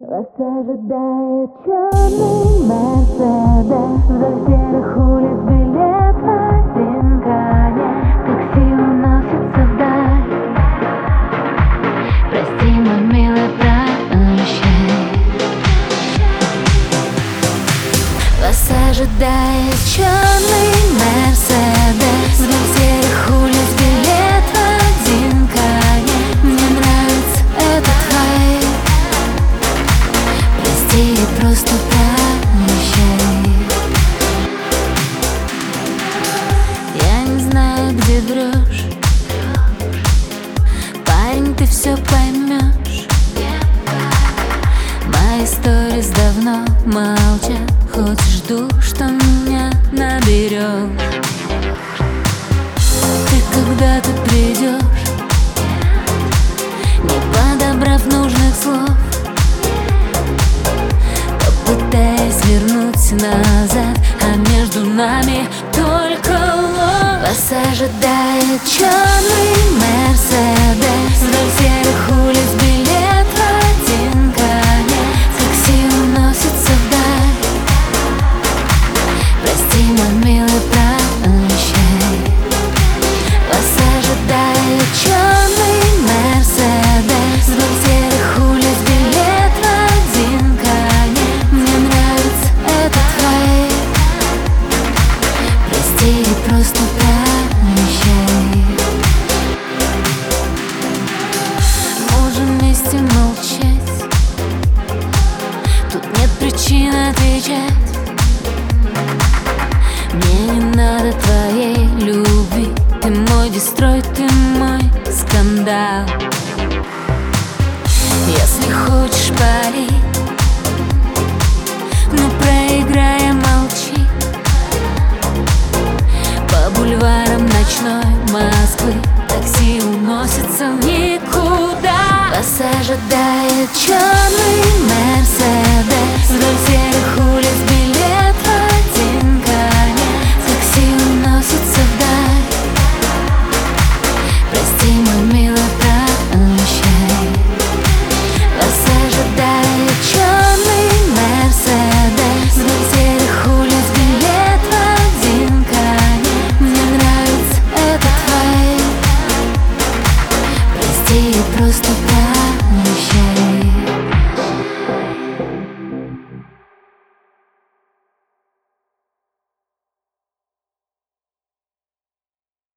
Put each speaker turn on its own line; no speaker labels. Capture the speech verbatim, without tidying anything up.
Вас ожидает черный Мерседес, вдоль серых улиц билет в один конец. Такси уносится вдаль. Прости, мой милый, прощай. Вас ожидает черный Мерседес, вдоль серых улиц билет в один конец. Мне нравится этот вайб. Прости, просто прощай. Я не знаю, где врешь, парень, ты все поймешь. Мои сторис давно молчат, хоть жду, что меня наберешь. Ты когда-то придешь, не подобрав нужных слов, попытаясь вернуть назад, а между нами только ложь. Вас ожидает черный Мерседес, вдоль серых улиц билет в один конец. Такси уносится вдаль. Прости, мой милый, прощай. Вас ожидает черный Мерседес, вдоль серых улиц билет в один конец. Мне нравится этот вайб. Прости, просто прощай. Можем вместе молчать, тут нет причин отвечать. Мне не надо твоей любви, ты мой дестрой, ты мой скандал. Если хочешь, пари, но проиграй, молчи. По бульварам ночной Москвы такси уносится в никуда. Вас ожидает черный Мерседес, вдоль серых улиц билет в один конец. Такси уносится вдаль. Прости, мой милый, прощай. Вас ожидает черный Мерседес, вдоль серых улиц билет в один конец. Мне нравится этот вайб. Прости, просто